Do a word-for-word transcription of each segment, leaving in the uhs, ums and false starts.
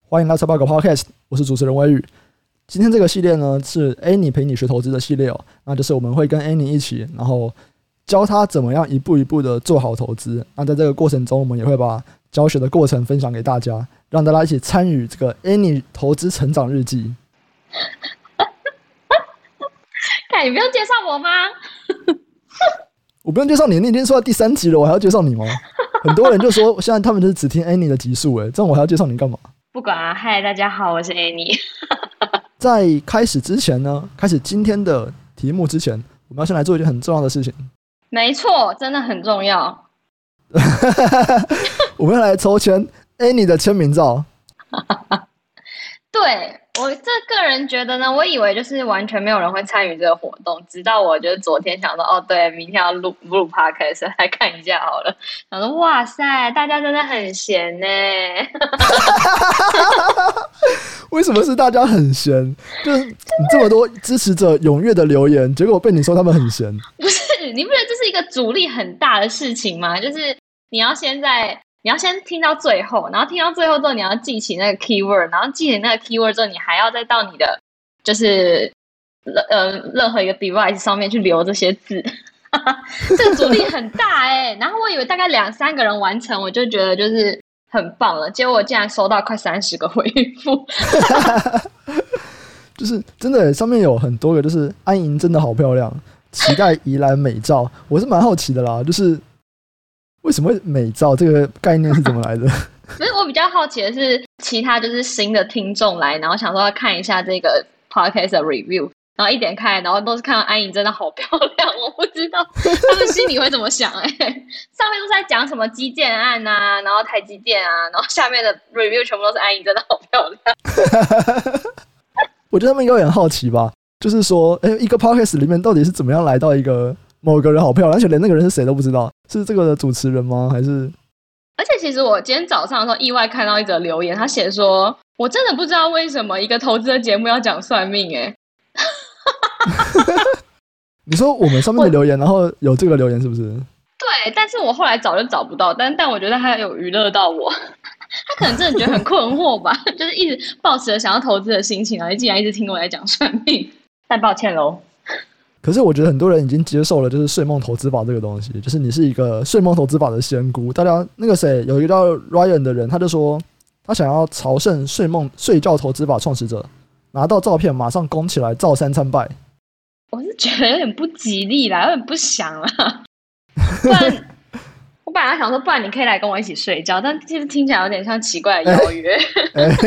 欢迎来财报狗 Podcast， 我是主持人威宇。今天这个系列呢是 Annie 陪你学投资的系列哦，那就是我们会跟 Annie 一起，然后教她怎么样一步一步的做好投资。那在这个过程中，我们也会把教学的过程分享给大家，让大家一起参与这个 Annie 投资成长日记。 看，你不用介绍我吗？ 我不用介绍你，你已经说到第三集了，我还要介绍你吗？很多人就说现在他们就是只听 Annie 的集数，哎，这样我还要介绍你干嘛？ 不管啊，嗨，大家好，我是 Annie。 在开始之前呢，开始今天的题目之前，我们要先来做一件很重要的事情。 没错，真的很重要。 我们要来抽签 Annie 的签名照。 对，我这个人觉得呢，我以为就是完全没有人会参与这个活动，直到我就是昨天想说，哦，对，明天要录录 podcast 来看一下好了。想说，哇塞，大家真的很闲呢。 为什么是大家很闲？就是你这么多支持者踊跃的留言，结果被你说他们很闲。 不是，你不觉得这是一个阻力很大的事情吗？就是你要先在。你要先听到最后，然后听到最后之后，你要记起那个 keyword， 然后记起那个 keyword 之后，你还要再到你的就是呃任何一个 device 上面去留这些字，这个阻力很大哎、欸。然后我以为大概两三个人完成，我就觉得就是很棒了，结果我竟然收到快三十个回复， 就是真的上面有很多个，就是安莹真的好漂亮，期待宜兰美照，我是蛮好奇的啦，就是。为什么会美照这个概念是怎么来的？ 所以我比较好奇的是，其他就是新的听众来，然后想说要看一下这个 podcast 的 review， 然后一点开，然后都是看到安莹真的好漂亮，我不知道他们心里会怎么想哎、欸。上面都是在讲什么基建案啊，然后台积电啊，然后下面的 review 全部都是安莹真的好漂亮。 我觉得他们应该很好奇吧，就是说，哎、欸，一个 podcast 里面到底是怎么样来到一个某个人好漂亮，而且连那个人是谁都不知道。是这个的主持人吗？还是？ 而且其实我今天早上的时候意外看到一则留言，他写说：“我真的不知道为什么一个投资的节目要讲算命。”哎， 你说我们上面的留言，然后有这个留言是不是？ 对，但是我后来找就找不到，但但我觉得他有娱乐到我，他可能真的觉得很困惑吧，就是一直抱持着想要投资的心情，然后竟然一直听我在讲算命，太抱歉喽。 可是我觉得很多人已经接受了，就是睡梦投资法这个东西，就是你是一个睡梦投资法的仙姑。大家那个谁有一个叫 Ryan 的人，他就说他想要朝圣睡梦睡觉投资法创始者，拿到照片马上攻起来，照三参拜。 我是觉得有点不吉利啦，有点不想啦。不然我本来想说，不然你可以来跟我一起睡觉，但其实听起来有点像奇怪的邀约。欸欸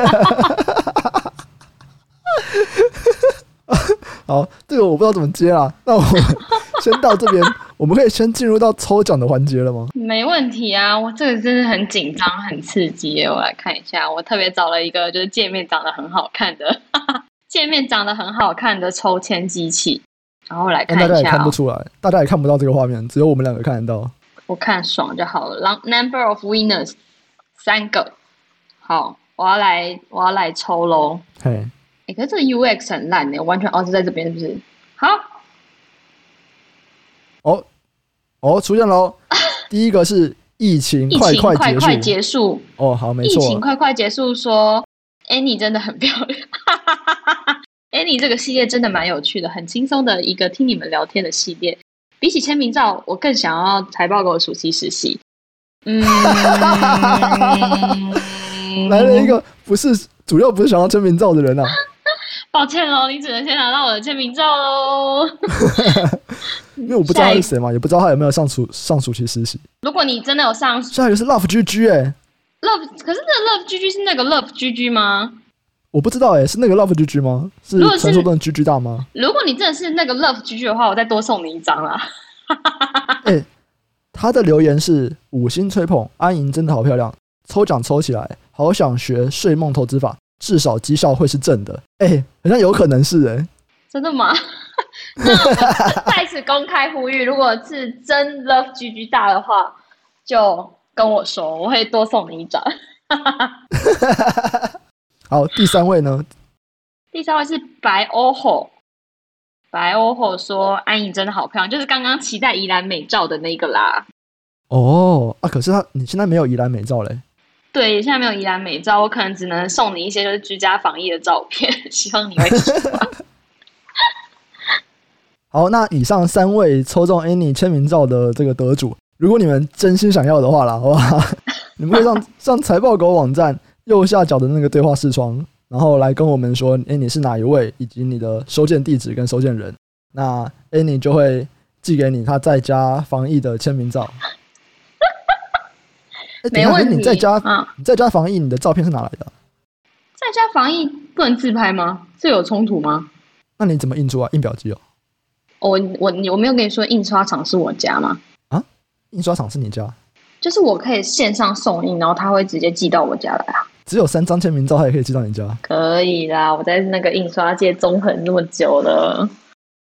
好，这个我不知道怎么接啦。那我们先到这边，我们可以先进入到抽奖的环节了吗？ 没问题啊，我这个真的很紧张、很刺激耶。我来看一下，我特别找了一个就是界面长得很好看的，界面长得很好看的抽签机器，然后我来看一下、哦。 大家也看不出来，大家也看不到这个画面，只有我们两个看得到。 我看爽就好了。Number of winners 三个，好，我要来，我要来抽喽。 嘿。 欸、可是这个 U X 很烂耶，完全哦是在这边是不是？好， 哦哦出现喽！第一个是疫情快快结束， 疫情快快结束哦，好，没错， 疫情快快结束说 Annie 真的很漂亮，Annie 这个系列真的蛮有趣的，很轻松的一个听你们聊天的系列。比起签名照，我更想要财报狗的暑期实习。嗯， 来了一个不是主要不是想要签名照的人啊。 抱歉喽，你只能先拿到我的签名照喽。 因为我不知道他是谁嘛，也不知道他有没有上暑上暑期实习。 如果你真的有上， 下一个是 Love G G 哎、欸、 ，Love 可是那个 Love G G 是那个 Love G G 吗？ 我不知道哎、欸，是那个 Love G G 吗？是传说中的 G G 大吗？ 如果你真的是那个 Love G G 的话，我再多送你一张啦。 哎、欸，他的留言是五星吹捧，安莹真的好漂亮，抽奖抽起来，好想学睡梦投资法。至少绩效会是正的，哎、欸，好像有可能是哎、欸， 真的吗？那我在此公开呼吁，如果是真 Love G G 大的话，就跟我说，我会多送你一张。 好，第三位呢？ 第三位是白欧吼，白欧吼说安莹真的好漂亮，就是刚刚期待宜兰美照的那个啦。 哦啊，可是他你现在没有宜兰美照嘞。 对，现在没有宜兰美照，我可能只能送你一些就是居家防疫的照片，希望你会喜欢。 好，那以上三位抽中 Annie 签名照的这个得主，如果你们真心想要的话啦，好不好？你们可以上上财报狗网站右下角的那个对话视窗，然后来跟我们说，哎，你是哪一位，以及你的收件地址跟收件人。那 Annie 就会寄给你他在家防疫的签名照。欸、 没问题。 你在家、 嗯， 你在家防疫，你的照片是哪来的？ 在家防疫不能自拍吗？这有冲突吗？ 那你怎么印出来？印表机哦。 我我我没有跟你说印刷厂是我家吗？ 啊，印刷厂是你家？ 就是我可以线上送印，然后他会直接寄到我家来啊。 只有三张签名照，他也可以寄到你家？ 可以啦，我在那个印刷界纵横那么久了。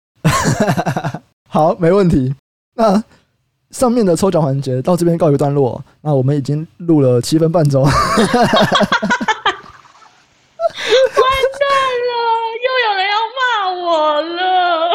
好，没问题。那上面的抽奖环节到这边告一个段落。那我们已经录了七分半钟。完蛋了，又有人要骂我了。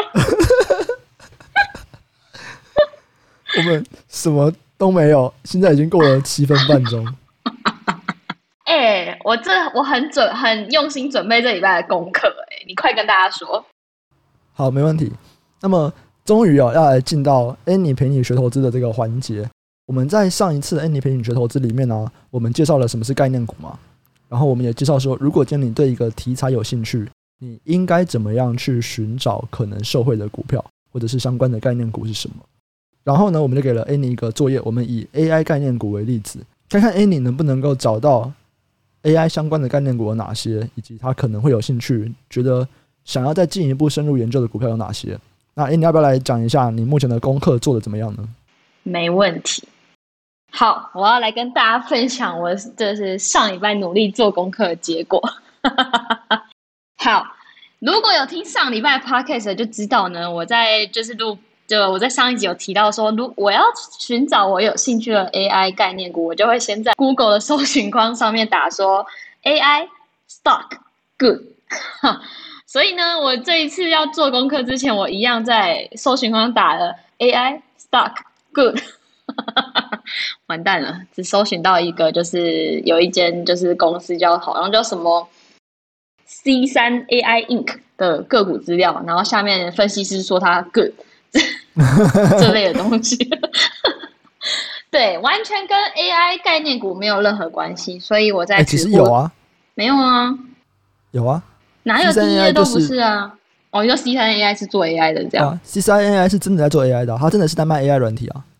我们什么都没有，现在已经过了七分半钟。 哎、欸，我这我很准，很用心准备这礼拜的功课。哎，你快跟大家说。 好，没问题。那么终于哦，要来进到 Annie 陪你学投资的这个环节。我们在上一次 Annie 陪你学投资里面呢、啊，我们介绍了什么是概念股嘛，然后我们也介绍说，如果今天你对一个题材有兴趣，你应该怎么样去寻找可能受惠的股票，或者是相关的概念股是什么。然后呢，我们就给了 Annie 一个作业，我们以 A I 概念股为例子，看看 Annie 能不能够找到 A I 相关的概念股有哪些，以及他可能会有兴趣，觉得想要再进一步深入研究的股票有哪些。那 Annie 要不要来讲一下你目前的功课做得怎么样呢？ 没问题。好，我要来跟大家分享我就是上礼拜努力做功课的结果。好，如果有听上礼拜 podcast 的就知道呢，我在就是录就我在上一集有提到说，如我要寻找我有兴趣的 A I 概念股，我就会先在 Google 的搜寻框上面打说 A I stock good。所以呢，我这一次要做功课之前，我一样在搜寻框打了 A I stock good。完蛋了，只搜寻到一个，就是有一间就是公司叫好像叫什么 C 三 A I Inc 的个股资料，然后下面分析师说它 good 这类的东西。对，完全跟 A I 概念股没有任何关系，所以我在、欸、 其实有啊， 没有啊， 有啊， 哪有第一页都不是啊。哦，你说 C 三 A I 是做 A I 的这样、 啊、C 三 A I 是真的在做 A I 的，他真的是在卖 A I 软体啊。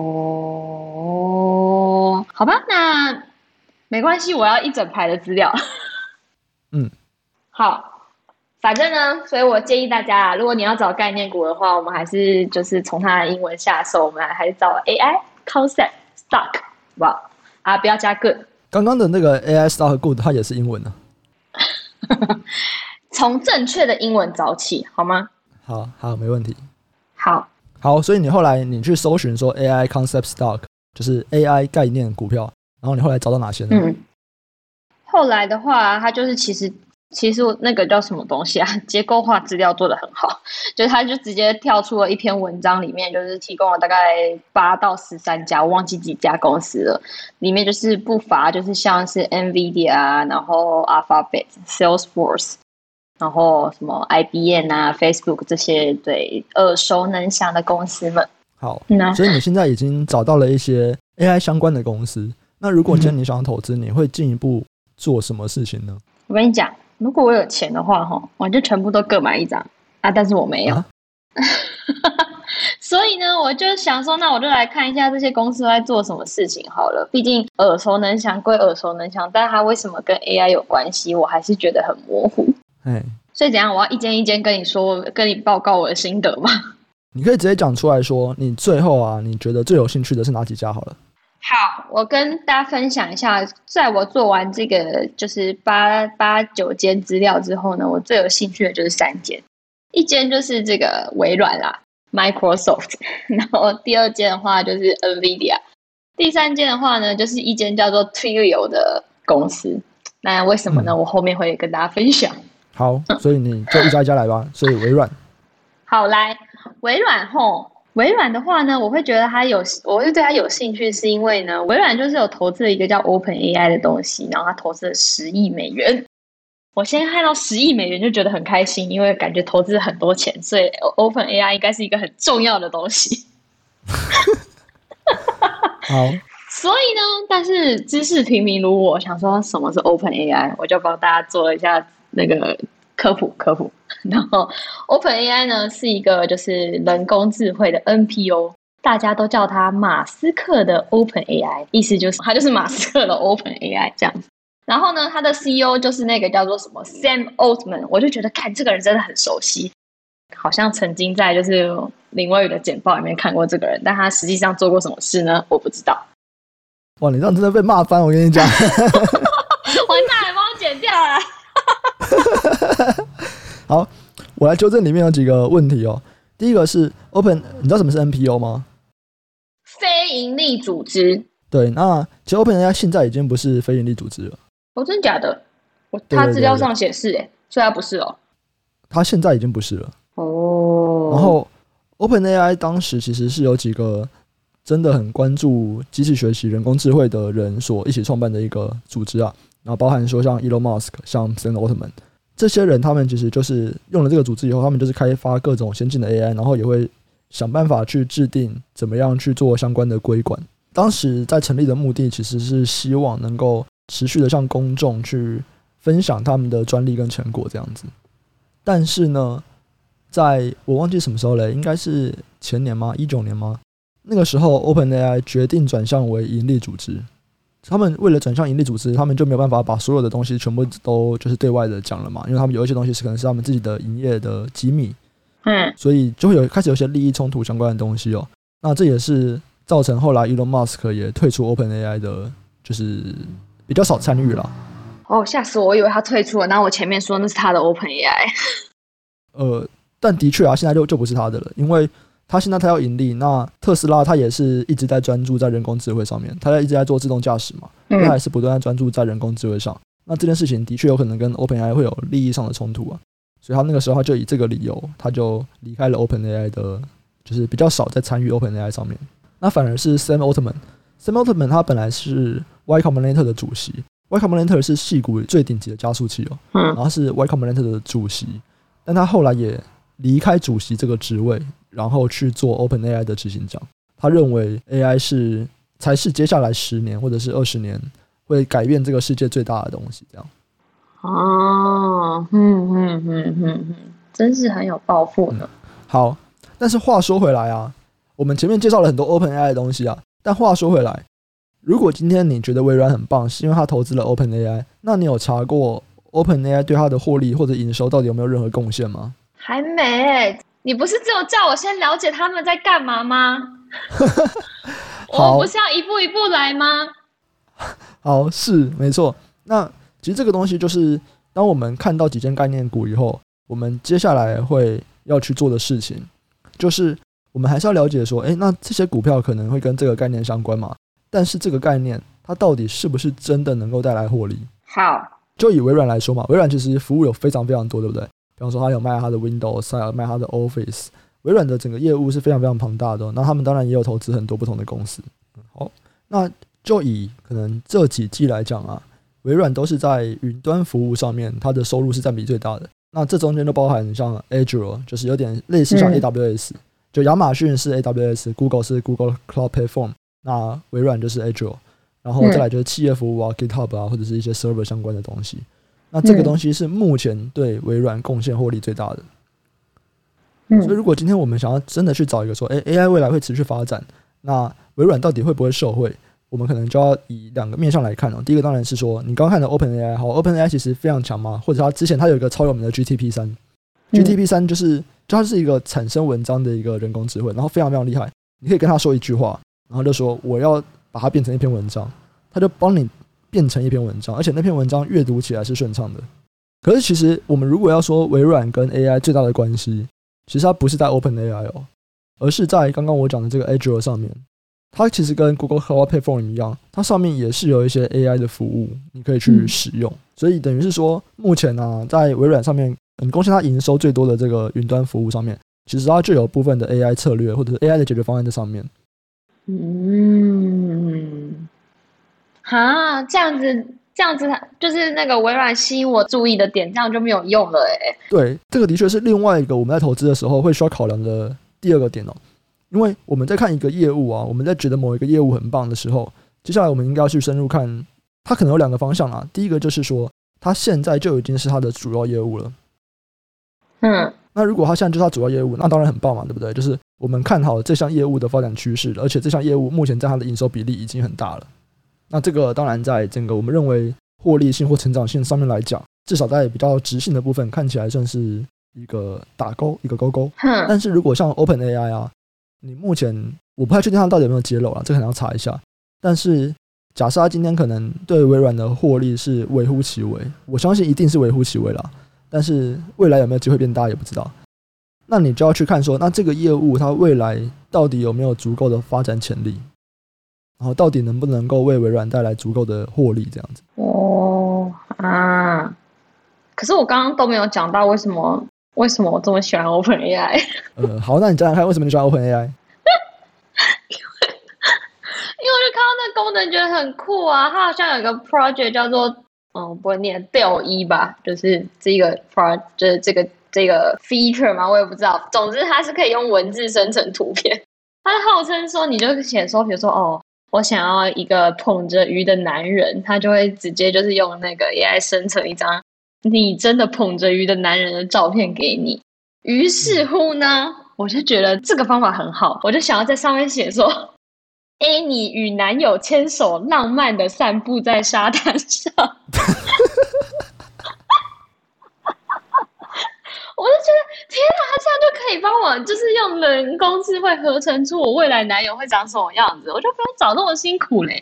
哦，好吧，那没关系，我要一整排的资料。 嗯， 好，反正呢，所以我建议大家，如果你要找概念股的话，我们还是就是从它的英文下手，我们还是找 A I concept stock， 好不好？啊，不要加 good。 刚刚的那个 A I stock good 它也是英文的。 从正确的英文找起，好吗？ 好好，没问题。 好。 好，所以你后来你去搜寻说 A I concept stock 就是 A I 概念股票，然后你后来找到哪些呢？ 嗯，后来的话，它就是其实其实那个叫什么东西啊？结构化资料做得很好，就是它就直接跳出了一篇文章，里面就是提供了大概八到十三家，我忘记几家公司了，里面就是不乏就是像是 NVIDIA 啊，然后 Alphabet、Salesforce。然后什么 I B M 啊 Facebook 这些对耳熟能详的公司们。 好、嗯、所以你现在已经找到了一些 A I 相关的公司，那如果今天你想投资、嗯、你会进一步做什么事情呢？ 我跟你讲，如果我有钱的话我就全部都各买一张啊，但是我没有、啊、所以呢我就想说，那我就来看一下这些公司在做什么事情好了，毕竟耳熟能详归耳熟能详，但它为什么跟 A I 有关系我还是觉得很模糊。所以怎样？我要一间一间跟你说，跟你报告我的心得吗？ 你可以直接讲出来说，你最后啊，你觉得最有兴趣的是哪几家好了？ 好，我跟大家分享一下，在我做完这个就是八八九间资料之后呢，我最有兴趣的就是三间，一间就是这个微软啦 ，Microsoft， 然后第二间的话就是 NVIDIA， 第三间的话呢，就是一间叫做 Twilio 的公司。那为什么呢？嗯、我后面会跟大家分享。 好，所以你就一家一家来吧。所以微软， 好来，微软吼， 微软的话呢，我会觉得它有，我会对它有兴趣，是因为呢，微软就是有投资了一个叫 OpenAI 的东西，然后它投资了十亿美元。我先看到十亿美元就觉得很开心，因为感觉投资很多钱，所以 OpenAI 应该是一个很重要的东西。 好， 所以呢，但是知识平民如我，想说什么是 OpenAI， 我就帮大家做了一下那个科普科普。然后 OpenAI 呢是一个就是人工智慧的 N P O， 大家都叫它马斯克的 OpenAI， 意思就是它就是马斯克的 OpenAI 这样子。然后呢，他的 C E O 就是那个叫做什么 Sam Altman， 我就觉得看这个人真的很熟悉，好像曾经在就是林威宇的简报里面看过这个人，但他实际上做过什么事呢？我不知道。 哇，你这样真的被骂翻，我跟你讲。 完蛋了，帮我剪掉了。 好，我来纠正里面有几个问题哦。第一个是 Open， 你知道什么是 N P O 吗？ 非营利组织。 对，那其实 OpenAI 现在已经不是非营利组织了。 哦，真的假的？我他资料上显示，哎，所以他不是哦。他现在已经不是了。 哦。 然后 OpenAI 当时其实是有几个真的很关注机器学习、人工智慧的人所一起创办的一个组织啊。然后包含说像 Elon Musk、像 Sam Altman 这些人，他们其实就是用了这个组织以后，他们就是开发各种先进的 A I， 然后也会想办法去制定怎么样去做相关的规管。当时在成立的目的其实是希望能够持续的向公众去分享他们的专利跟成果这样子。但是呢，在我忘记什么时候了，应该是前年吗？一九年吗？那个时候 OpenAI 决定转向为盈利组织。他们为了转向盈利组织，他们就没有办法把所有的东西全部都就是对外的讲了嘛，因为他们有一些东西是可能是他们自己的营业的机密，嗯，所以就会有开始有一些利益冲突相关的东西哦。那这也是造成后来 Elon Musk 也退出 OpenAI 的，就是比较少参与了。 哦，吓死我！我以为他退出了，然后我前面说那是他的 OpenAI。 呃，但的确啊，现在就就不是他的了，因为他现在他要盈利。那特斯拉他也是一直在专注在人工智慧上面，他一直在做自动驾驶嘛，他还是不断在专注在人工智慧上。那这件事情的确有可能跟 OpenAI 会有利益上的冲突啊，所以他那个时候他就以这个理由，他就离开了 OpenAI 的，就是比较少在参与 OpenAI 上面。那反而是 Sam Altman，Sam Altman 他本来是 Y Combinator 的主席。Y Combinator 是矽谷最顶级的加速器哦，嗯，然后是 Y Combinator 的主席，但他后来也离开主席这个职位，然后去做 OpenAI 的执行长。他认为 A I 是才是接下来十年或者是二十年会改变这个世界最大的东西，这样。 哦，嗯嗯嗯嗯，真是很有抱负呢、嗯。 好，但是话说回来啊，我们前面介绍了很多 OpenAI 的东西啊，但话说回来。如果今天你觉得微软很棒，是因为他投资了 OpenAI， 那你有查过 OpenAI 对他的获利或者营收到底有没有任何贡献吗？ 还没，你不是只有叫我先了解他们在干嘛吗？我不是要一步一步来吗？ 好，是没错。那其实这个东西就是，当我们看到几间概念股以后，我们接下来会要去做的事情，就是我们还是要了解说，哎，那这些股票可能会跟这个概念相关嘛？但是这个概念它到底是不是真的能够带来获利？ 好， 就以微软来说嘛，微软其实服务有非常非常多，对不对？比方说它有卖它的 Windows， 还有卖它的 Office， 微软的整个业务是非常非常庞大的、哦。那他们当然也有投资很多不同的公司。好，那就以可能这几季来讲啊，微软都是在云端服务上面，它的收入是占比最大的。那这中间都包含像 Azure， 就是有点类似像 A W S，、嗯、就亚马逊是 A W S，Google 是 Google Cloud Platform。那微软就是 Azure， 然后再来就是企业服务啊、嗯、GitHub 啊，或者是一些 server 相关的东西。那这个东西是目前对微软贡献获利最大的。嗯、所以如果今天我们想要真的去找一个说，哎 ，A I 未来会持续发展，那微软到底会不会受惠？我们可能就要以两个面向来看哦。第一个当然是说，你刚刚看的 OpenAI， 好 ，OpenAI 其实非常强嘛，或者它之前它有一个超有名的 G T P 三、嗯、G T P 三就是就它是一个产生文章的一个人工智慧，然后非常非常厉害，你可以跟他说一句话。然后就说我要把它变成一篇文章，他就帮你变成一篇文章，而且那篇文章阅读起来是顺畅的。可是其实我们如果要说微软跟 A I 最大的关系，其实它不是在 OpenAI 哦，而是在刚刚我讲的这个 Azure 上面。它其实跟 Google Cloud Platform 一样，它上面也是有一些 A I 的服务你可以去使用。嗯、所以等于是说，目前啊，在微软上面，嗯，贡献它营收最多的这个云端服务上面， 其实它就有部分的 A I 策略或者是 A I 的解决方案在上面。 嗯，哈，这样子这样子就是那个微软吸引我注意的点，这样就没有用了哎。 对，这个的确是另外一个我们在投资的时候会需要考量的第二个点哦。因为我们在看一个业务啊，我们在觉得某一个业务很棒的时候，接下来我们应该要去深入看，它可能有两个方向啦。第一个就是说，它现在就已经是它的主要业务了。 嗯， 那如果它现在就是它主要业务，那当然很棒嘛，对不对？就是我们看好这项业务的发展趋势，而且这项业务目前在它的营收比例已经很大了。那这个当然在整个我们认为获利性或成长性上面来讲，至少在比较直性的部分看起来算是一个打勾，一个勾勾。但是如果像 OpenAI 啊，你目前我不太确定它到底有没有揭露啦，这可能要查一下。但是假设它今天可能对微软的获利是微乎其微，我相信一定是微乎其微啦。但是未来有没有机会变大也不知道。那你就要去看说，那这个业务它未来到底有没有足够的发展潜力，然后到底能不能够为微软带来足够的获利这样子。 哦啊，可是我刚刚都没有讲到为什么为什么我这么喜欢 OpenAI。 呃，好，那你讲讲看为什么你喜欢 OpenAI？ 因为我就看到那个功能觉得很酷啊，它好像有一个 project 叫做嗯，我不会念 Del 一吧，就是这个 project 就是这个这个 feature 嘛，我也不知道。总之它是可以用文字生成图片，它号称说你就写说，比如说哦，我想要一个捧着鱼的男人，他就会直接就是用那个 A I 生成一张你真的捧着鱼的男人的照片给你。于是乎呢，我就觉得这个方法很好，我就想要在上面写说 A 你与男友牵手浪漫的散步在沙滩上。我就觉得天啊，他这样就可以帮我就是用人工智慧合成出我未来男友会长什么样子，我就不用找那么辛苦嘞。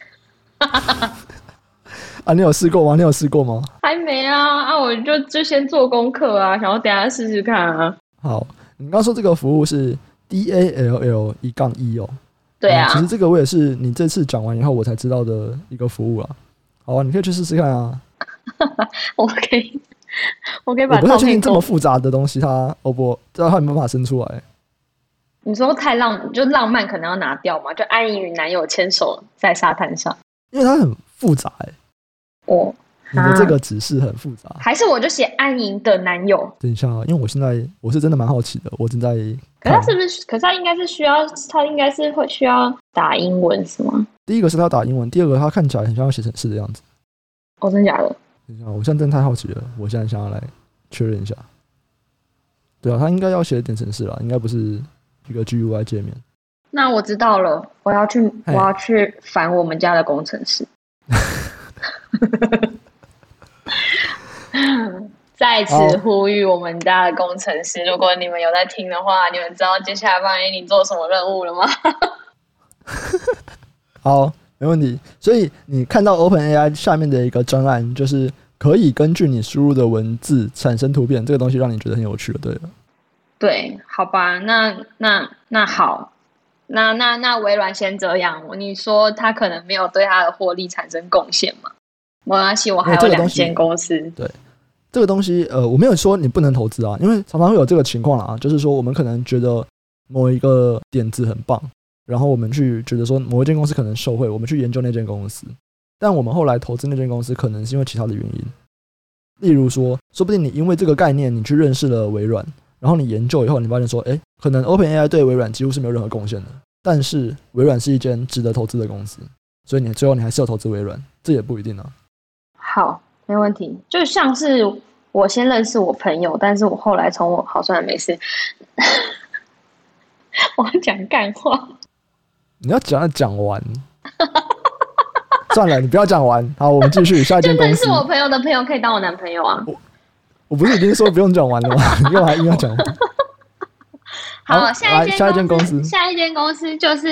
啊，你有试过吗？你有试过吗？ 还没啊，啊，我就就先做功课啊，想要等一下试试看啊。 好，你刚刚说这个服务是 D A L L 一杠一哦。 对啊、嗯， 其实这个我也是你这次讲完以后我才知道的一个服务啦。好啊，你可以去试试看啊。 我可以，我可以把照片。 我不太确定这么复杂的东西它，我不知道它有没有办法生出来。 你说太浪，就浪漫可能要拿掉嘛？就安妮与男友牵手在沙滩上， 因为它很复杂哎、欸。 哦， 你的这个指示很复杂。 还是我就写安妮的男友？ 等一下啊，因为我现在我是真的蛮好奇的，我正在。 可是他是不是？可是他应该是需要，他应该是会需要打英文是吗？ 第一个是他打英文，第二个他看起来很像要写程式的样子。 哦，真的假的？ 等一下，我现在真的太好奇了，我现在想要来确认一下。对啊，他应该要写点程式啦，应该不是一个 G U I 界面。 那我知道了，我要去，我要去烦我们家的工程师。在此呼吁我们家的工程师，如果你们有在听的话，你们知道接下来帮 Annie 做什么任务了吗？ 好，没问题。所以你看到 OpenAI 下面的一个专案，就是可以根据你输入的文字产生图片，这个东西让你觉得很有趣了，对了。 对，好吧，那那那好，那那那微软先这样。你说他可能没有对他的获利产生贡献嘛？没关系，我还有两间公司。 对。这个东西，呃，我没有说你不能投资啊，因为常常会有这个情况啦，就是说我们可能觉得某一个点子很棒，然后我们去觉得说某一间公司可能受惠，我们去研究那间公司，但我们后来投资那间公司可能是因为其他的原因，例如说，说不定你因为这个概念你去认识了微软，然后你研究以后你发现说，哎，可能 OpenAI 对微软几乎是没有任何贡献的，但是微软是一间值得投资的公司，所以你最后你还是要投资微软，这也不一定啊。 好。没问题，就像是我先认识我朋友，但是我后来从我好算了没事。我要讲干话， 你要讲要讲完，算了，你不要讲完。好，我们继续下一间公司。 就认识我朋友的朋友可以当我男朋友啊。 我, 我不是已经说不用讲完了吗？你干嘛硬要讲完？ 好，好下一下一间公司， 下一间公司就是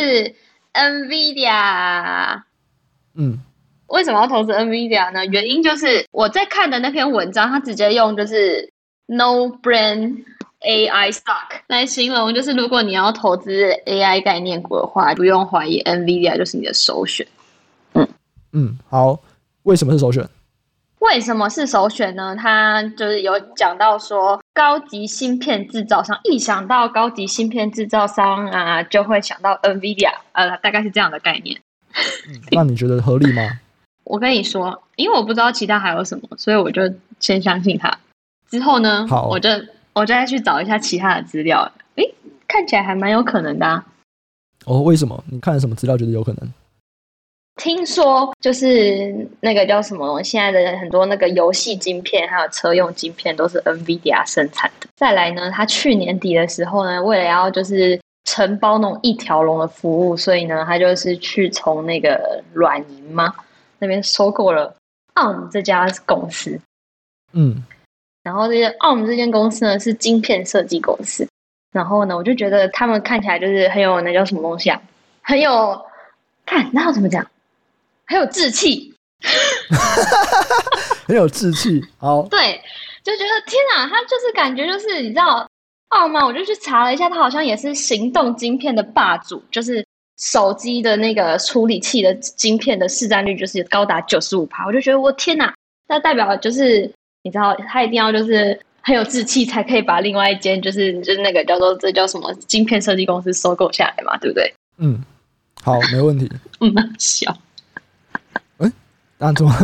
NVIDIA。 嗯。 为什么要投资 NVIDIA 呢？原因就是我在看的那篇文章，它直接用就是 No Brain A I Stock 来形容，就是如果你要投资 A I 概念股的话，不用怀疑 NVIDIA 就是你的首选。嗯嗯，好，为什么是首选？ 为什么是首选呢？他就是有讲到说，高级芯片制造商一想到高级芯片制造商啊，就会想到 NVIDIA， 呃，大概是这样的概念。 嗯、那你觉得合理吗？ 我跟你说，因为我不知道其他还有什么，所以我就先相信他。之后呢， 好， 我就我就再去找一下其他的资料。诶，看起来还蛮有可能的啊。 哦，为什么？你看了什么资料觉得有可能？ 听说就是那个叫什么，现在的很多那个游戏晶片还有车用晶片都是 NVIDIA 生产的。再来呢，他去年底的时候呢，为了要就是承包那种一条龙的服务，所以呢，他就是去从那个软银嘛那边收购了 A R M 这家公司。 嗯， 然后这些 A R M 这间公司呢是晶片设计公司。然后呢，我就觉得他们看起来就是很有那叫什么东西啊，很有看那要怎么讲？很有志气， 很有志气。好， 对，就觉得天哪，他就是感觉就是你知道澳吗？我就去查了一下，他好像也是行动晶片的霸主，就是手机的那个处理器的晶片的市占率就是高达 百分之九十五。我就觉得我天哪，那代表就是你知道他一定要就是很有志气，才可以把另外一间就是就是那个叫做这叫什么晶片设计公司收购下来嘛，对不对？ 嗯，好，没问题。 嗯，笑。 那怎么？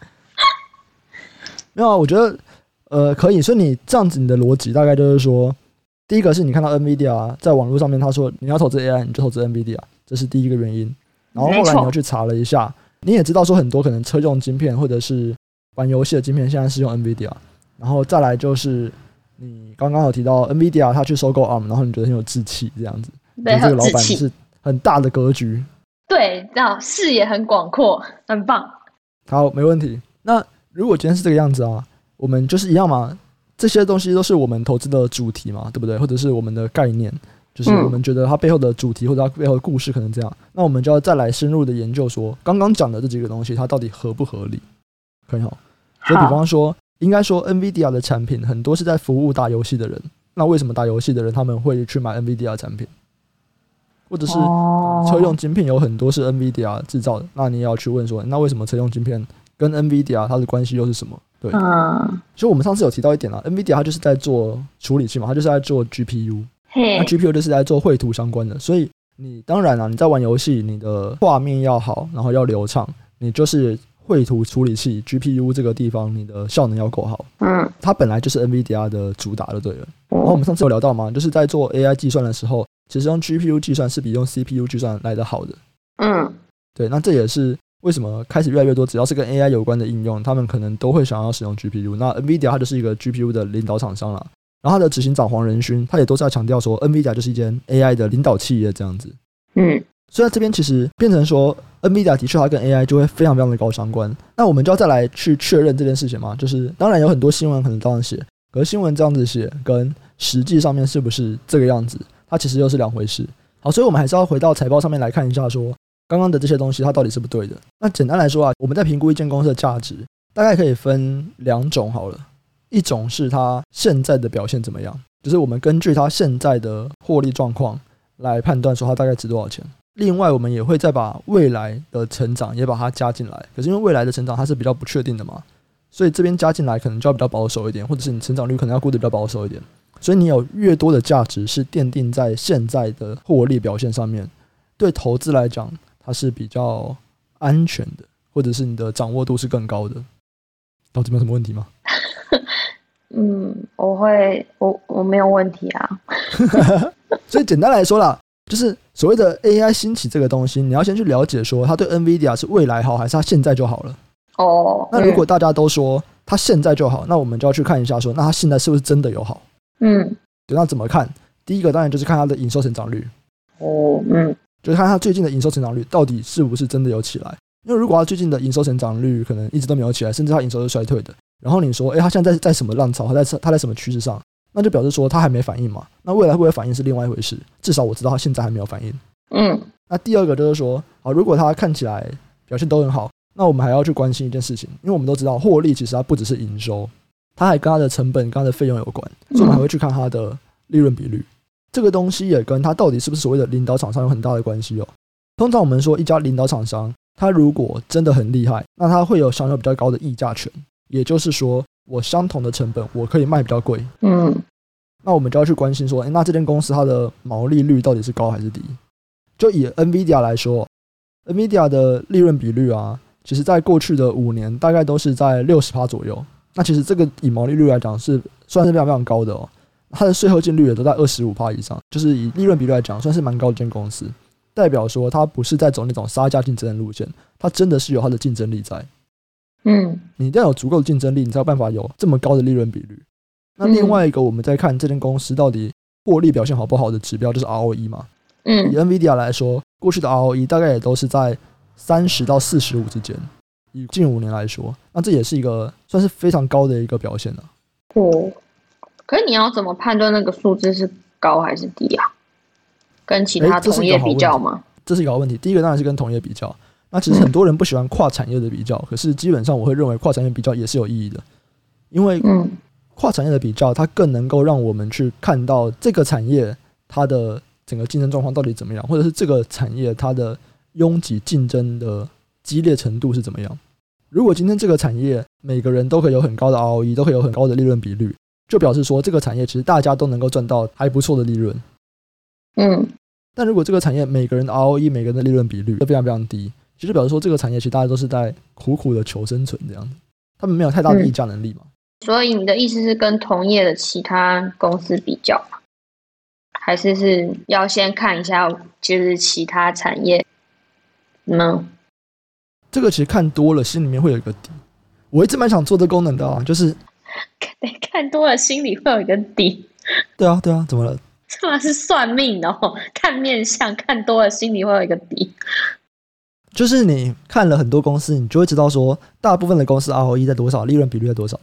没有啊，我觉得呃可以。所以你这样子，你的逻辑大概就是说，第一个是你看到 NVIDIA 在网络上面，他说你要投资 A I， 你就投资 NVIDIA， 这是第一个原因。然后后来你又去查了一下，你也知道说很多可能车用晶片或者是玩游戏的晶片现在是用 NVIDIA。然后再来就是你刚刚有提到 NVIDIA 他去收购 A R M， 然后你觉得很有志气这样子， 对， 这个老板是很大的格局， 对，这样视野很广阔，很棒。 好，没问题。那如果今天是这个样子啊，我们就是一样嘛，这些东西都是我们投资的主题嘛，对不对？或者是我们的概念，就是我们觉得它背后的主题或者它背后的故事可能这样，那我们就要再来深入的研究说，刚刚讲的这几个东西它到底合不合理？可以好。所以比方说，应该说 NVIDIA 的产品很多是在服务打游戏的人，那为什么打游戏的人他们会去买 NVIDIA 的产品？或者是车用晶片有很多是 NVIDIA 制造的，那你也要去问说，那为什么车用晶片跟 NVIDIA 它的关系又是什么？对，嗯，所以我们上次有提到一点啦 ，NVIDIA 它就是在做处理器嘛，它就是在做 G P U， 那 G P U 就是在做绘图相关的，所以你当然啊，你在玩游戏，你的画面要好，然后要流畅，你就是绘图处理器 G P U 这个地方，你的效能要够好，嗯，它本来就是 NVIDIA 的主打就对了。然后我们上次有聊到嘛，就是在做 A I 计算的时候。其实用 G P U 计算是比用 C P U 计算来得好的，嗯，对，那这也是为什么开始越来越多，只要是跟 A I 有关的应用，他们可能都会想要使用 G P U。那 NVIDIA 它就是一个 G P U 的领导厂商啦，然后它的执行长黄仁勋，他也都是在强调说 NVIDIA 就是一间 A I 的领导企业这样子，嗯，所以在这边其实变成说 NVIDIA 的确它跟 A I 就会非常非常的高相关。那我们就要再来去确认这件事情嘛，就是当然有很多新闻可能这样写，可是新闻这样子写跟实际上面是不是这个样子，它其实又是两回事。好，所以我们还是要回到财报上面来看一下说刚刚的这些东西它到底是不对的。那简单来说啊，我们在评估一间公司的价值大概可以分两种好了，一种是它现在的表现怎么样，就是我们根据它现在的获利状况来判断说它大概值多少钱。另外我们也会再把未来的成长也把它加进来，可是因为未来的成长它是比较不确定的嘛，所以这边加进来可能就要比较保守一点，或者是你成长率可能要估得比较保守一点。所以你有越多的价值是奠定在现在的获利表现上面，对投资来讲它是比较安全的，或者是你的掌握度是更高的。到这边有什么问题吗？ 嗯，我会，我我没有问题啊。 所以简单来说啦，就是所谓的 A I 兴起这个东西，你要先去了解说它对 NVIDIA 是未来好还是它现在就好了。哦，那如果大家都说它现在就好，那我们就要去看一下说，那它现在是不是真的有好？嗯，对，那怎么看？第一个当然就是看它的营收成长率。哦，嗯，就是看它最近的营收成长率到底是不是真的有起来。因为如果它最近的营收成长率可能一直都没有起来，甚至它营收是衰退的，然后你说，哎，它现在在在什么浪潮？它在它在什么趋势上？那就表示说它还没反应嘛。那未来会不会反应是另外一回事。至少我知道它现在还没有反应。嗯，那第二个就是说，好，如果它看起来表现都很好，那我们还要去关心一件事情，因为我们都知道获利其实它不只是营收。它还跟它的成本、跟它的费用有关，所以我们还会去看它的利润比率。这个东西也跟它到底是不是所谓的领导厂商有很大的关系哦。通常我们说一家领导厂商，它如果真的很厉害，那它会有享有比较高的议价权。 也就是说我相同的成本我可以卖比较贵。 嗯， 那我们就要去关心说，欸、那这间公司它的毛利率到底是高还是低？就以 NVIDIA 来说 ，NVIDIA 的利润比率啊，其实在过去的五年大概都是在 百分之六十 左右。那其实这个以毛利率来讲是算是非常非常高的哦。它的税后净率也都在 百分之二十五 以上，就是以利润比率来讲算是蛮高的一间公司，代表说它不是在走那种杀价竞争的路线，它真的是有它的竞争力在。 嗯， 你一定要有足够的竞争力，你才有办法有这么高的利润比率。那另外一个我们在看这间公司到底获利表现好不好的指标就是 R O E 嘛。 嗯， 以 NVIDIA 来说，过去的 R O E 大概也都是在三十到四十五之间，以近五年来说，那这也是一个算是非常高的一个表现了、啊。 哦，可是你要怎么判断那个数字是高还是低啊？跟其他同业比较吗？ 这是一个好问题。第一个当然是跟同业比较。那其实很多人不喜欢跨产业的比较，可是基本上我会认为跨产业比较也是有意义的，因为跨产业的比较，它更能够让我们去看到这个产业它的整个竞争状况到底怎么样，或者是这个产业它的拥挤竞争的激烈程度是怎么样。如果今天这个产业每个人都可以有很高的 R O E， 都可以有很高的利润比率，就表示说这个产业其实大家都能够赚到还不错的利润。 嗯， 但如果这个产业每个人的 R O E 每个人的利润比率都非常非常低，其实表示说这个产业其实大家都是在苦苦的求生存这样子，他们没有太大的议价能力嘛、嗯。 所以你的意思是跟同业的其他公司比较吗？还是是要先看一下就是其他产业呢？ 这个其实看多了心里面会有一个底。我一直蛮想做这功能的啊，就是看多了心里会有一个底。 对啊对啊，怎么了？ 这嘛是算命哦，看面相看多了心里会有一个底。 就是你看了很多公司，你就会知道说大部分的公司 R O E 在多少，利润比率在多少。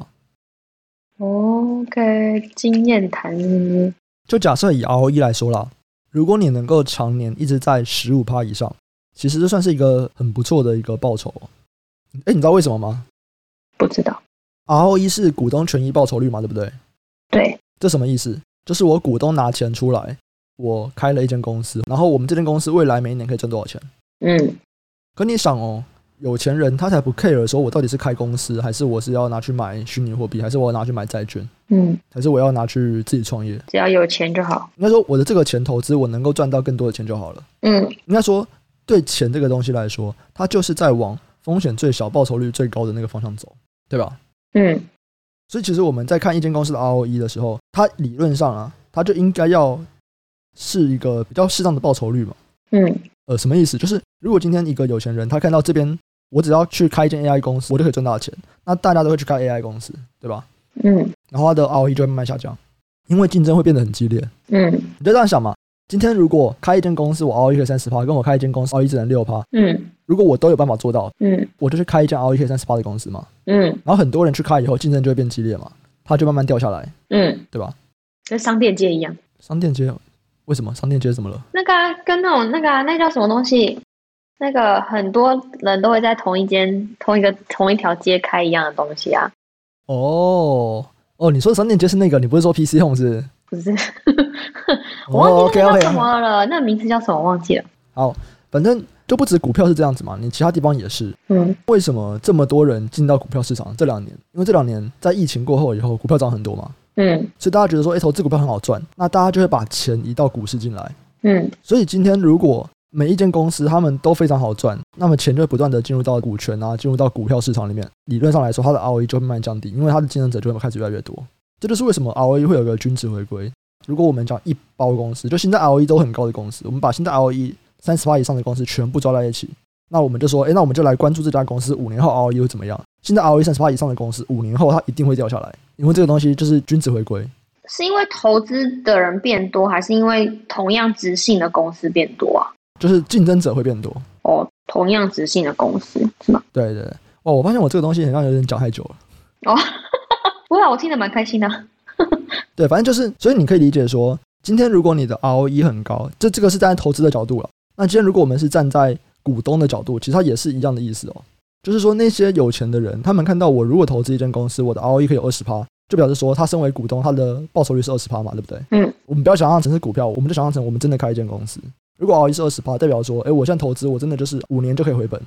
OK， 经验谈。 就假设以 R O E 来说啦，如果你能够常年一直在 百分之十五 以上，其实这算是一个很不错的一个报酬。哎，你知道为什么吗？ 不知道。 R O E 是股东权益报酬率嘛，对不对？ 对。 这什么意思？就是我股东拿钱出来，我开了一间公司，然后我们这间公司未来每一年可以赚多少钱？ 嗯。 可你想哦，有钱人他才不 care 说我到底是开公司，还是我是要拿去买虚拟货币，还是我要拿去买债券， 嗯， 还是我要拿去自己创业？ 只要有钱就好。 应该说我的这个钱投资，我能够赚到更多的钱就好了。 嗯， 应该说对钱这个东西来说，它就是在往风险最小、报酬率最高的那个方向走，对吧？ 嗯， 所以其实我们在看一间公司的 R O E 的时候，它理论上啊，它就应该要是一个比较适当的报酬率嘛。 嗯， 呃，什么意思？就是如果今天一个有钱人他看到这边，我只要去开一间 A I 公司，我就可以赚大钱，那大家都会去开 A I 公司，对吧？ 嗯， 然后它的 R O E 就会慢慢下降，因为竞争会变得很激烈。 嗯， 你就这样想嘛。今天如果开一间公司我 R O E 可以 百分之三十， 跟我开一间公司 R O E 只能 百分之六， 嗯， 如果我都有办法做到， 嗯， 我就去开一间 R O E 可以 百分之三十 的公司嘛。 嗯， 然后很多人去开以后，竞争就会变激烈嘛，它就慢慢掉下来。 嗯， 对吧？ 跟商店街一样。 商店街为什么？商店街怎么了？ 那个、啊、跟那种那个、啊、那叫什么东西？那个很多人都会在同一间、同一个、同一条街开一样的东西啊。 哦哦，你说的商店街是那个？你不是说 P C Home 是？ 不是，我忘记那叫什么了， oh, okay, okay. 那名字叫什么忘记了。 好，反正就不止股票是这样子嘛，你其他地方也是。 嗯， 为什么这么多人进到股票市场？这两年，因为这两年在疫情过后以后，股票涨很多嘛。 嗯， 所以大家觉得说，哎、欸，投资股票很好赚，那大家就会把钱移到股市进来。 嗯， 所以今天如果每一间公司他们都非常好赚，那么钱就会不断的进入到股权啊，进入到股票市场里面。理论上来说，它的 R O E 就会慢慢降低，因为它的竞争者就会开始越来越多。这就是为什么 R O E 会有个均值回归。如果我们讲一包公司，就现在 R O E 都很高的公司，我们把现在 R O E 百分之三十 以上的公司全部抓在一起，那我们就说，哎，那我们就来关注这家公司五年后 R O E 会怎么样。现在 R O E 百分之三十 以上的公司，五年后它一定会掉下来，因为这个东西就是均值回归。 是因为投资的人变多，还是因为同样质性的公司变多啊？ 就是竞争者会变多。 哦，同样质性的公司是吗？ 对对对。哦，我发现我这个东西好像有点讲太久了。 哦，不会啊，我听得蛮开心的。 对，反正就是，所以你可以理解说，今天如果你的 R O E 很高，这这个是站在投资的角度了。那今天如果我们是站在股东的角度，其实它也是一样的意思哦。就是说那些有钱的人，他们看到我如果投资一间公司，我的 R O E 可以有 百分之二十， 就表示说他身为股东，他的报酬率是 百分之二十 嘛，对不对？ 嗯。 我们不要想象成是股票，我们就想象成我们真的开一间公司。如果 R O E 是 百分之二十， 代表说，哎，我现在投资，我真的就是五年就可以回本。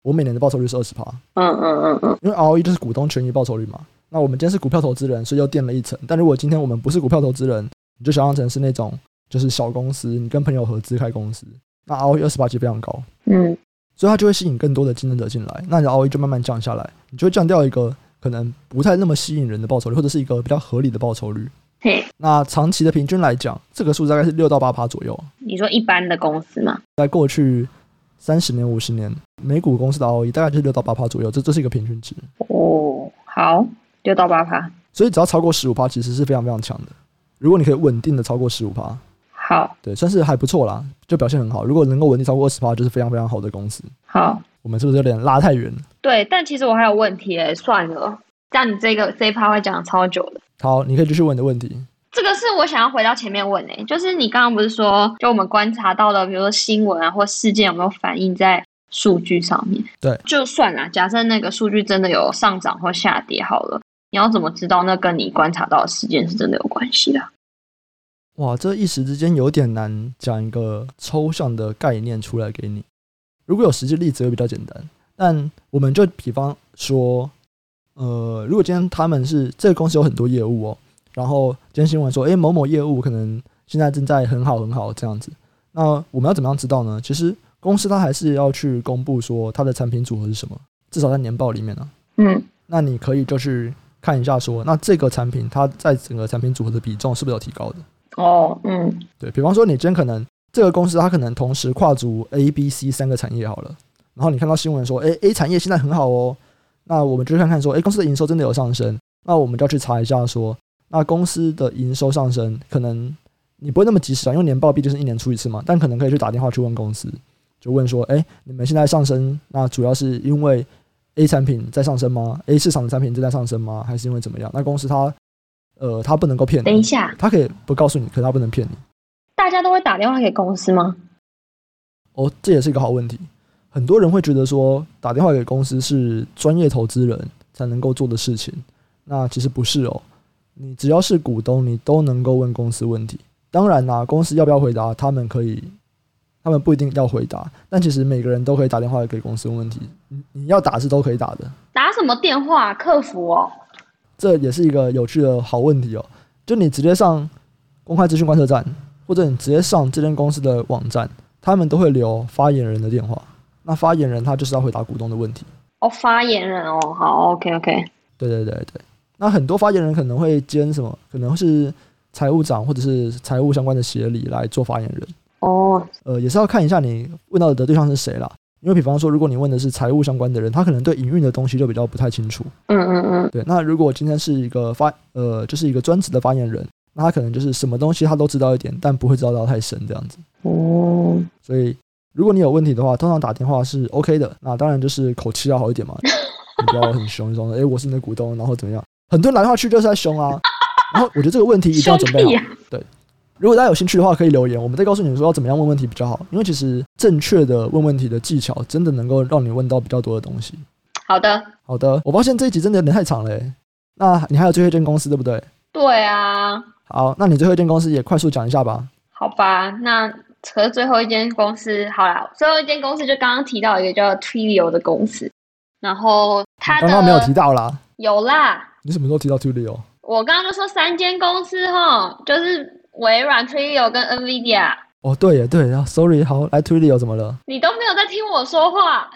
我每年的报酬率是 百分之二十。 嗯嗯嗯嗯， 因为 R O E 就是股东权益报酬率嘛。那我们今天是股票投资人，所以又垫了一层。但如果今天我们不是股票投资人，你就想象成是那种就是小公司，你跟朋友合资开公司，那 R O E 二十八其实非常高， 嗯， 所以它就会吸引更多的竞争者进来，那你的 R O E 就慢慢降下来，你就会降掉一个可能不太那么吸引人的报酬率，或者是一个比较合理的报酬率。 嘿， 那长期的平均来讲，这个数大概是六到八趴左右。 你说一般的公司吗？ 在过去三十年、五十年，美股公司的 R O E 大概就是六到八趴左右，这这是一个平均值。 哦，好，六到八趴， 所以只要超过十五趴，其实是非常非常强的。如果你可以稳定的超过十五趴， 好， 对，算是还不错啦，就表现很好。如果能够稳定超过二十趴，就是非常非常好的公司。 好， 我们是不是有点拉太远了？ 对，但其实我还有问题诶，算了，这样你这个这一趴会讲超久的。 好，你可以继续问你的问题。 这个是我想要回到前面问诶，就是你刚刚不是说，就我们观察到的，比如说新闻啊或事件有没有反映在数据上面？ 对， 就算啦，假设那个数据真的有上涨或下跌好了，你要怎么知道那跟你观察到的事件是真的有关系的？ 哇，这一时之间有点难讲一个抽象的概念出来给你。如果有实际例子会比较简单，但我们就比方说，呃，如果今天他们是这个公司有很多业务哦，然后今天新闻说，哎，某某业务可能现在正在很好很好这样子，那我们要怎么样知道呢？其实公司它还是要去公布说它的产品组合是什么，至少在年报里面呢、啊。 嗯， 那你可以就去看一下说，那这个产品它在整个产品组合的比重是不是有提高的？ 哦，嗯， 对，比方说你今天可能这个公司它可能同时跨足 A、B、C 三个产业好了，然后你看到新闻说，哎 ，A 产业现在很好哦，那我们就看看说，哎，公司的营收真的有上升，那我们就要去查一下说，那公司的营收上升，可能你不会那么及时啊，因为年报毕竟是一年出一次嘛，但可能可以去打电话去问公司，就问说，哎，你们现在上升，那主要是因为 A 产品在上升吗 ？A 市场的产品正在上升吗？还是因为怎么样？那公司它呃，他不能够骗你。 等一下， 他可以不告诉你，可是他不能骗你。 大家都会打电话给公司吗？ 哦，这也是一个好问题。很多人会觉得说，打电话给公司是专业投资人才能够做的事情。那其实不是哦，你只要是股东，你都能够问公司问题。当然啦，公司要不要回答，他们可以，他们不一定要回答。但其实每个人都可以打电话给公司问问题，你你要打是都可以打的。 打什么电话？客服哦。 这也是一个有趣的好问题哦。就你直接上公开资讯观测站，或者你直接上这间公司的网站，他们都会留发言人的电话。那发言人他就是要回答股东的问题。 哦，发言人哦，好 ，OK OK。 对对对对。那很多发言人可能会兼什么？可能是财务长或者是财务相关的协理来做发言人。 哦， 呃，也是要看一下你问到的对象是谁啦。因为比方说，如果你问的是财务相关的人，他可能对营运的东西就比较不太清楚。 嗯嗯嗯。 对，那如果今天是一个发呃，就是一个专职的发言人，那他可能就是什么东西他都知道一点，但不会知道到太深这样子。 哦。 所以如果你有问题的话，通常打电话是 OK 的。那当然就是口气要好一点嘛，你不要很凶，说哎、欸、我是你的股东，然后怎么样？很多人打电话去就是在凶啊。然后我觉得这个问题一定要准备好。对。如果大家有兴趣的话，可以留言，我们再告诉你们说要怎么样问问题比较好。因为其实正确的问问题的技巧，真的能够让你问到比较多的东西。 好的， 好的。我发现这一集真的有点太长了耶。那你还有最后一间公司对不对？ 对啊。 好，那你最后一间公司也快速讲一下吧。 好吧，那可是最后一间公司，好啦，最后一间公司就刚刚提到一个叫 Twilio 的公司，然后它的刚刚没有提到啦。 有啦。 你什么时候提到 Twilio？ 我刚刚就说三间公司齁，就是微软、Twilio 跟 NVIDIA。 哦，对耶，对啊 ，sorry， 好，来 Twilio 怎么了？ 你都没有在听我说话。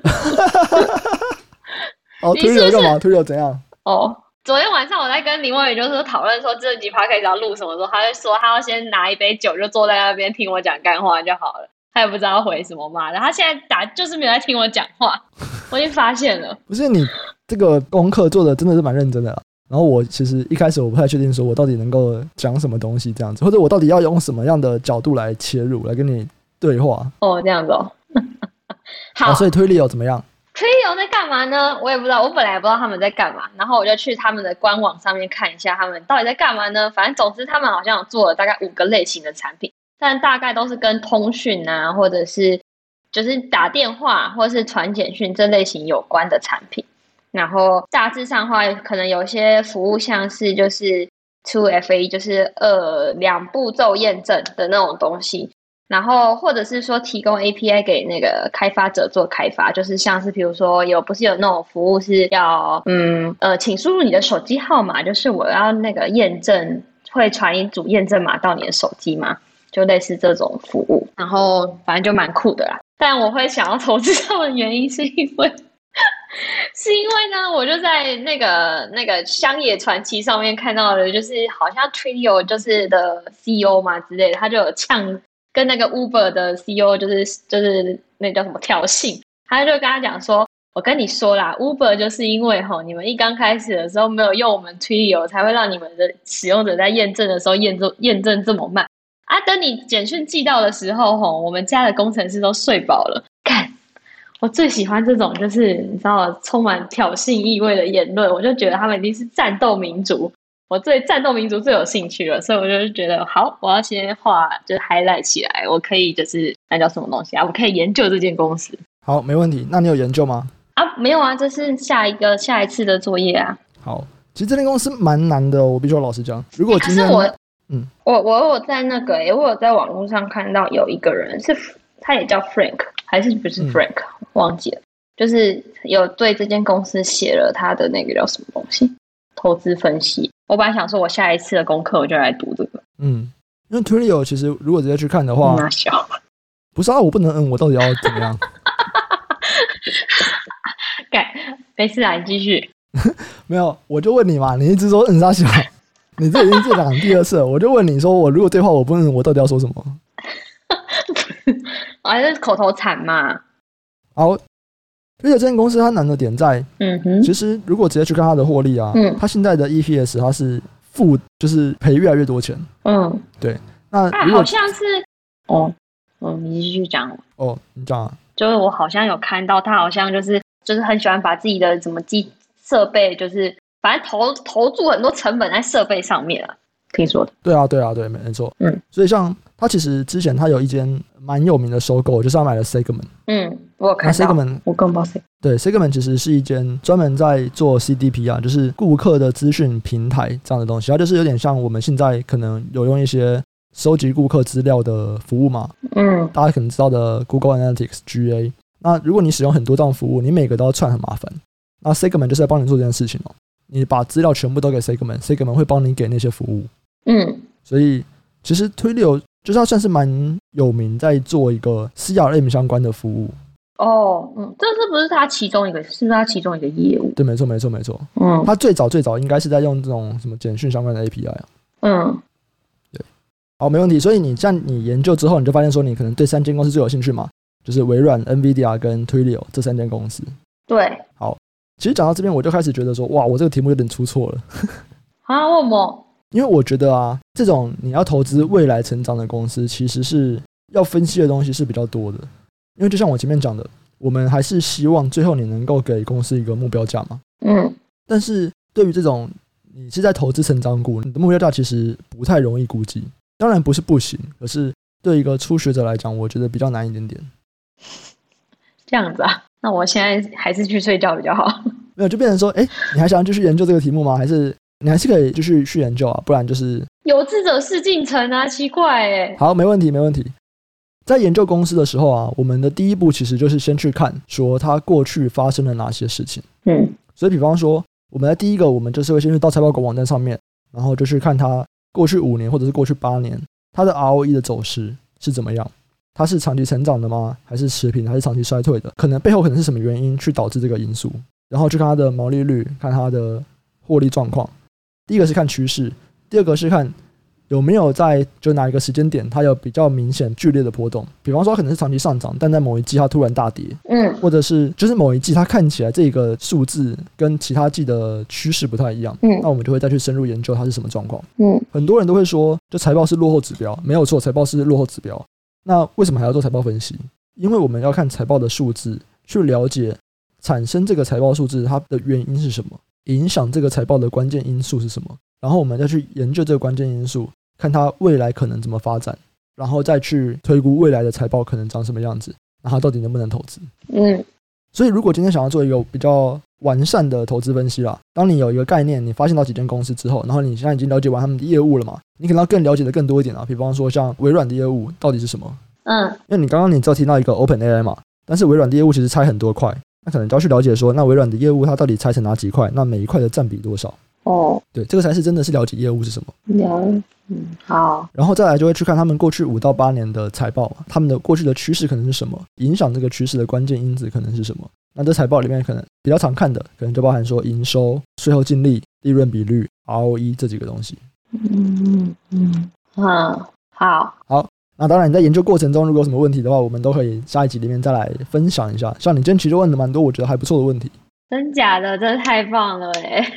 哦 ，Twilio 干嘛 ？Twilio 怎样？ 哦，昨天晚上我在跟林文宇就是讨论说这集 podcast 要录什么时候，他就说他要先拿一杯酒，就坐在那边听我讲干话就好了。他也不知道回什么嘛，然后他现在打就是没有在听我讲话，我已经发现了。 不是你这个功课做的真的是蛮认真的啦。然后我其实一开始我不太确定说我到底能够讲什么东西这样子，或者我到底要用什么样的角度来切入来跟你对话。 哦，这样子哦。好， 啊、所以 Twilio 怎么样 ？Twilio 在干嘛呢？我也不知道，我本来也不知道他们在干嘛，然后我就去他们的官网上面看一下他们到底在干嘛呢？反正总之他们好像有做了大概五个类型的产品，但大概都是跟通讯啊，或者是就是打电话或是传简讯这类型有关的产品。然后大致上的话，可能有一些服务像是就是 two F A， 就是呃两步骤验证的那种东西。 然后或者是说提供 A P I 给那个开发者做开发，就是像是比如说有不是有那种服务是要嗯呃，请输入你的手机号码，就是我要那个验证，会传一组验证码到你的手机嘛，就类似这种服务。然后反正就蛮酷的啦。但我会想要投资他们的原因是因为是因为呢，我就在那个那个乡野传奇上面看到的，就是好像 Twilio 就是的 C E O 嘛之类的，他就有呛跟那个 Uber 的 C E O 就是就是那叫什么挑衅，他就跟他讲说，我跟你说啦 ，Uber 就是因为吼你们一刚开始的时候没有用我们 Twilio， 才会让你们的使用者在验证的时候验证验证这么慢啊。等你简讯寄到的时候吼，我们家的工程师都睡饱了。看，我最喜欢这种就是你知道充满挑衅意味的言论，我就觉得他们一定是战斗民族。我对战斗民族最有兴趣了，所以我就觉得好，我要先画就是 highlight 起来，我可以就是那叫什么东西啊？我可以研究这间公司。 好，没问题。那你有研究吗？ 啊，没有啊，这是下一个下一次的作业啊。 好，其实这间公司蛮难的、哦，我必须老实讲。如果今天， 可是我， 嗯， 我我有在那个，诶，我有在网络上看到有一个人是，他也叫 Frank， 还是不是 Frank，、嗯、忘记了，就是有对这间公司写了他的那个叫什么东西，投资分析。我本来想说，我下一次的功课我就来读这个。嗯， 因为 Twilio 其实如果直接去看的话， 那小不是啊，我不能嗯，我到底要怎么样？ 改，没事啊，你继续。 没有，我就问你嘛，你一直说嗯啥小，你这已经这讲第二次了，我就问你说，我如果对话我不嗯，我到底要说什么？ 还是口头禅嘛。 好，而且这间公司它难的点在，嗯哼，其实如果直接去看它的获利啊，嗯，它现在的 E P S 它是负，就是赔越来越多钱，嗯，对。那如果、 啊、好像是哦，哦，你继续讲。 哦，你讲啊。 就是我好像有看到他好像就是就是很喜欢把自己的什么机设备，就是反正投投注很多成本在设备上面啊，听说的。 对啊，对啊，对，没错。嗯，所以像他其实之前他有一间蛮有名的收购，就是他买了 Segment。嗯， 我有看到。Segment 我更不知道。 对 ，Segment 其实是一间专门在做 C D P 啊，就是顾客的资讯平台这样的东西，它就是有点像我们现在可能有用一些收集顾客资料的服务嘛，嗯，大家可能知道的 Google Analytics、G A。那如果你使用很多这种服务，你每个都要串很麻烦。那 Segment 就是在帮你做这件事情哦。你把资料全部都给 Segment，Segment 会帮你给那些服务。嗯，所以其实 Twilio 就是它算是蛮有名，在做一个 C R M 相关的服务。 哦，嗯，这是不是它其中一个？是不是它其中一个业务？ 对，没错，没错，没错。嗯，它最早最早应该是在用这种什么简讯相关的 A P I 啊。嗯。好，没问题。所以你像你研究之后，你就发现说你可能对三间公司最有兴趣嘛，就是微软、NVIDIA 跟 Twilio 这三间公司。 对。 好，其实讲到这边，我就开始觉得说，哇，我这个题目有点出错了。 啊？为什么？ 因为我觉得啊，这种你要投资未来成长的公司，其实是要分析的东西是比较多的。因为就像我前面讲的，我们还是希望最后你能够给公司一个目标价嘛。嗯。但是对于这种你是在投资成长股，你的目标价其实不太容易估计。当然不是不行，可是对一个初学者来讲，我觉得比较难一点点。 这样子啊？那我现在还是去睡觉比较好。 没有，就变成说，哎，你还想继续研究这个题目吗？还是你还是可以继续去研究啊？不然就是有志者事竟成啊，奇怪哎。 好，没问题，没问题。在研究公司的时候啊，我们的第一步其实就是先去看说它过去发生了哪些事情。嗯，所以比方说，我们的第一个，我们就是会先去到财报狗网站上面，然后就去看它过去五年或者是过去八年，它的 R O E 的走势是怎么样？它是长期成长的吗？还是持平？还是长期衰退的？可能背后可能是什么原因去导致这个因素？然后去看它的毛利率，看它的获利状况。第一个是看趋势，第二个是看有没有在就哪一个时间点它有比较明显剧烈的波动。比方说它可能是长期上涨，但在某一季它突然大跌，嗯，或者是就是某一季它看起来这个数字跟其他季的趋势不太一样，嗯，那我们就会再去深入研究它是什么状况。嗯，很多人都会说，就财报是落后指标，没有错，财报是落后指标。那为什么还要做财报分析？因为我们要看财报的数字，去了解产生这个财报数字它的原因是什么，影响这个财报的关键因素是什么，然后我们再去研究这个关键因素，看它未来可能怎么发展，然后再去推估未来的财报可能长什么样子，然后它到底能不能投资。嗯，所以如果今天想要做一个比较完善的投资分析啦，当你有一个概念，你发现到几间公司之后，然后你现在已经了解完他们的业务了嘛，你可能要更了解的更多一点啊。比方说像微软的业务到底是什么， 嗯， 因为你刚刚你只有提到一个 OpenAI 嘛，但是微软的业务其实拆很多块，那可能就要去了解说，那微软的业务它到底拆成哪几块，那每一块的占比多少？ 哦， 对，这个才是真的是了解业务是什么。 了，嗯，好， 然后再来就会去看他们过去五到八年的财报，他们的过去的趋势可能是什么，影响这个趋势的关键因子可能是什么。那这财报里面可能比较常看的，可能就包含说营收、税后净利、利润比率、R O E 这几个东西。 嗯嗯嗯，好， 好，那当然你在研究过程中如果有什么问题的话，我们都可以下一集里面再来分享一下。像你今天其实问的蛮多我觉得还不错的问题。 真假的，真的太棒了哎！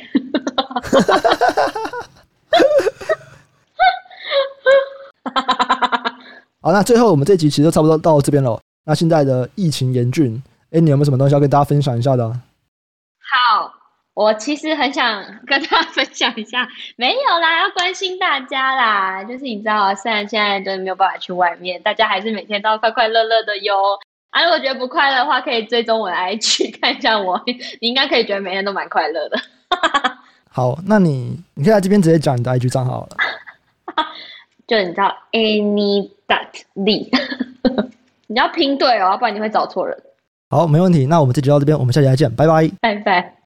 好，那最后我们这集其实就差不多到这边了。那现在的疫情严峻，哎，你有没有什么东西要跟大家分享一下的啊？ 好，我其实很想跟大家分享一下，没有啦，要关心大家啦。就是你知道，虽然现在都没有办法去外面，大家还是每天都要快快乐乐的哟。啊，如果觉得不快乐的话，可以追踪我的 I G 看一下我，你应该可以觉得每天都蛮快乐的。 好，那你你可以在这边直接讲你的 I G 账号了。 就你知道 Annie dot Lee， 你要拼对哦，不然你会找错人。 好，没问题。那我们这集到这边，我们下集再见，拜拜。 拜拜。